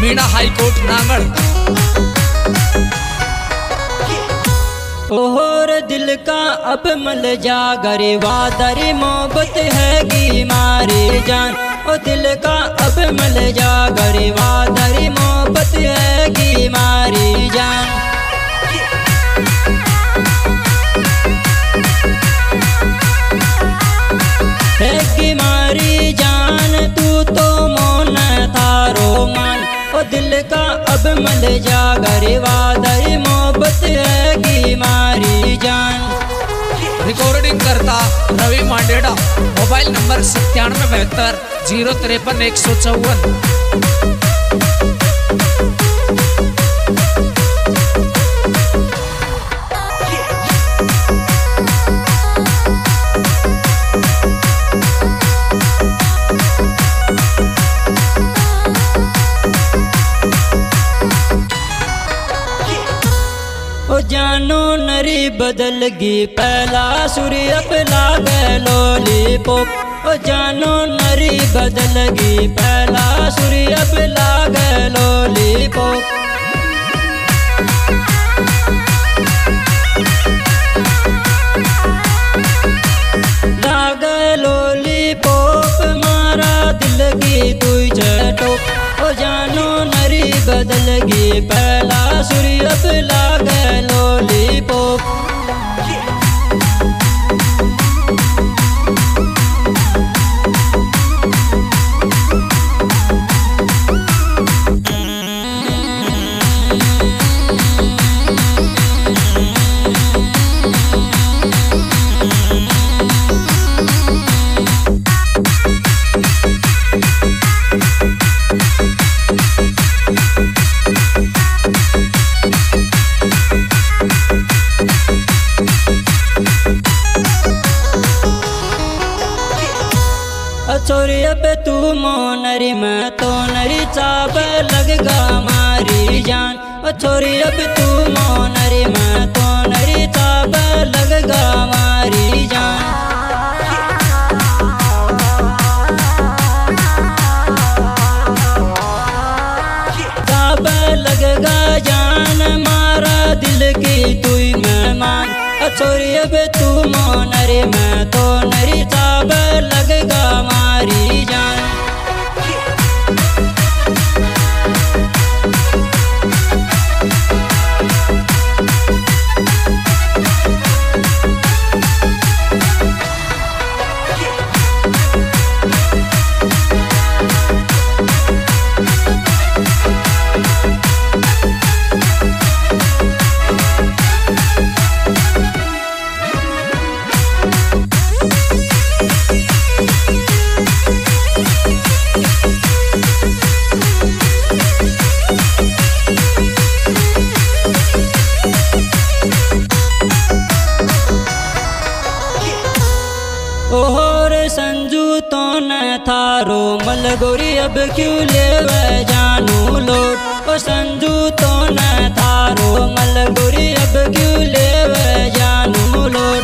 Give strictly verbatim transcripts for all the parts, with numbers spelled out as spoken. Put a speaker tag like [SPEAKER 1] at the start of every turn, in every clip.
[SPEAKER 1] Meena high court नागड़।
[SPEAKER 2] ओहर दिल का अब मल जा गरीबा दरी मोहब्बत है गी मारी जान। ओ दिल का अब मल जा गरीबा दरी मोहब्बत है गी मारी जान। है गी मारी जान तू तो मोन थारो मान। ओ दिल का अब मल जा गरीबा दरी मोहब्बत है गी मारी जान।
[SPEAKER 1] रिकॉर्डिंग करता रवि मांडेड़ा। मोबाइल नंबर सत्तानवे बहत्तर जीरो तिरपन एक सौ चौवन।
[SPEAKER 2] ओ जानो नरी बदल गी पहला सूर्य पला लॉलीपॉप। ओ जानो नरी बदल गी पहला सूर्य पला लॉलीपॉप। लाग लॉलीपॉप मारा दिल की तू चटो। ओ जानो नरी बदल गी पहला सूर्य पला लॉलीपॉप। छोरी अब तू मोनरी मैं तो नरी चाप लगगा मारी जान। ओ छोरी अब तू मोनरी मैं तो नरी चाप लगगा मारी जान। चाप लगगा जान मारा दिल की तू मेहमान। छोरी अब तू मोनरी मैं तो नरी चाप लगगा मारी जान। ओहर संजू तो न थारो मलगोरी अब क्यों ले जानू लोट। ओ संजू तो न थारो मलगोरी अब क्यों ले जानू लोट।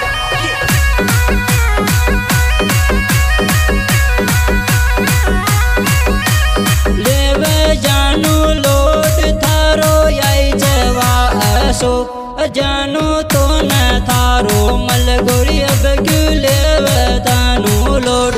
[SPEAKER 2] ले जानू लोट थारो यही जवा अशोक। जानू तो न थारो मलगोरी अब क्यों ले तानू लोड।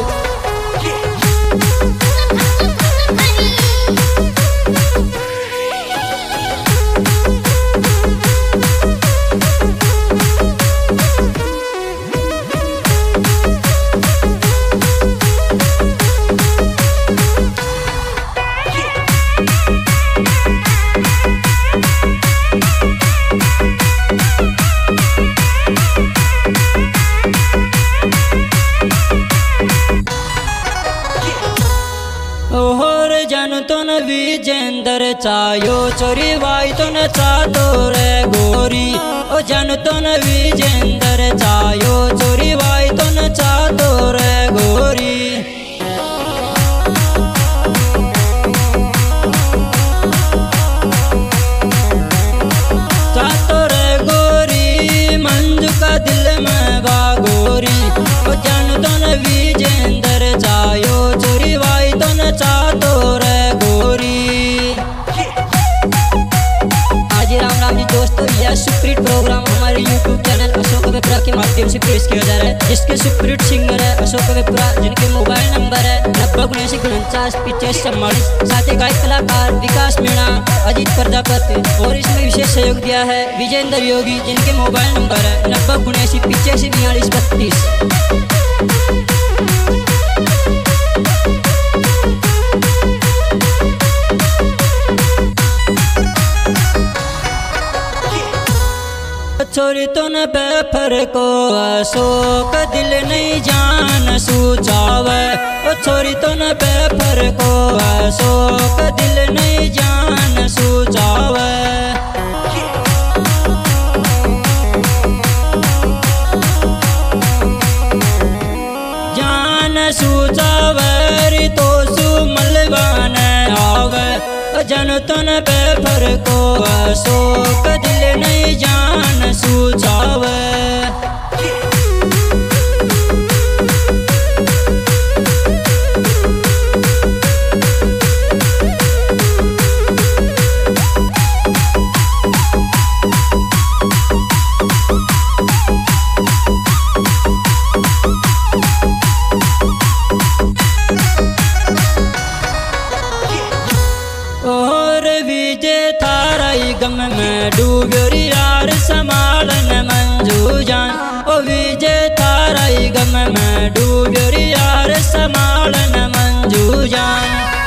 [SPEAKER 2] ओहर जन तो न विजेंदर चायो चोरी वाई तो न चातो रे गोरी। ओ जन तो न विजेंदर चायो चोरी वाई तो न चातो रे गोरी। चातो रे गोरी मंजू का दिल में बागोरी। ओ जन तो न विजेंदर चायो चोरी वाई तो न चातो रे गोरी। सुप्रीत प्रोग्राम हमारे यूट्यूब चैनल अशोक वेपरा के माध्यम से पेश किया जा रहा है, जिसके सुप्रीत सिंगर है अशोक वेपरा, जिनके मोबाइल नंबर है नब्बे उन्यासी उनचास पिचास चौवालीस। साथ ही गायक कलाकार विकास मीणा, अजीत प्रजापति और इसमें विशेष सहयोग दिया है विजेंद्र योगी, जिनके मोबाइल नंबर है नब्बे उन्यासी पिचासी बयालीस बत्तीस। छोरी तो न बेफर को अशोक दिल नहीं जान सूझावे, ओ छोरी तो न बेफर को अशोक दिल नहीं जान सूझावे। जान सूझावे तो सुमलवान आवे, जन तो न बेफर को अशोक दिल नहीं जान सूझावे। और विजय थाराई गम में डूबी यार संभालन मंजू जान, ओ विजय थाराई गम में डूबी यार संभालन मंजू जान।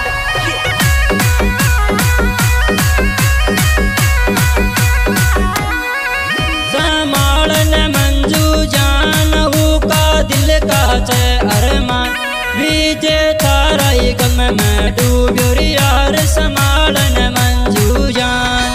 [SPEAKER 2] संभालन मंजू जान हूँ का दिल का चे अरमान, विजय थाराई गम में डूबी यार संभालन मंजू जान।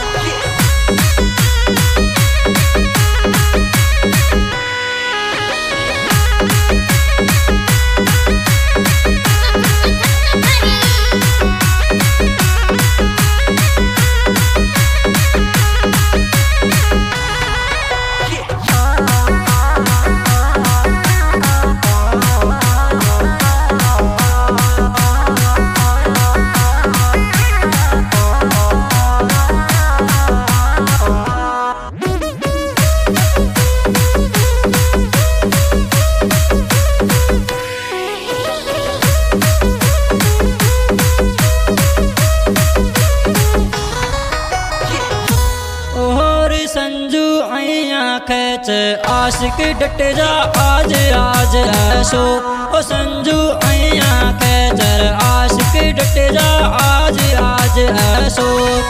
[SPEAKER 2] संजू आइया खेच आशिक डट जा आज आज ऐसो, ओ संजू आइया खेच आशिक डट जा आज आज ऐसो।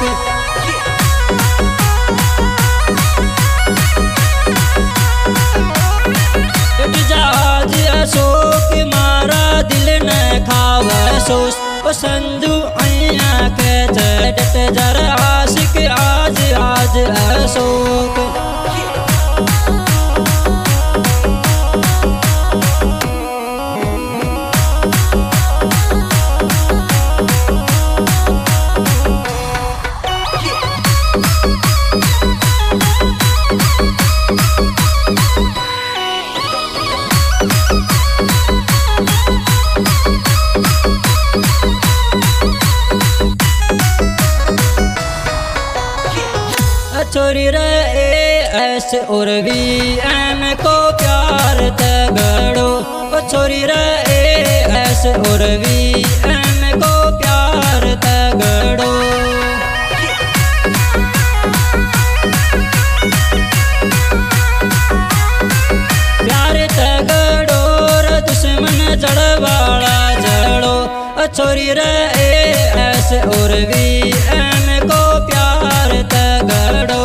[SPEAKER 2] डट जा आज ऐसो कि मारा दिल न खावे सोस, ओ संजू आइया खेच डट जा आशिक आज आज अशोक। छोरी रे ए एस और वी एम को प्यार तगड़ो, ओ छोरी रे ए एस और वी एम को प्यार तगड़ो। प्यार तगड़ो रे दुश्मन जड़वाड़ा जड़ो, ओ छोरी रे ए एस और वी एम को प्यार तगड़ो।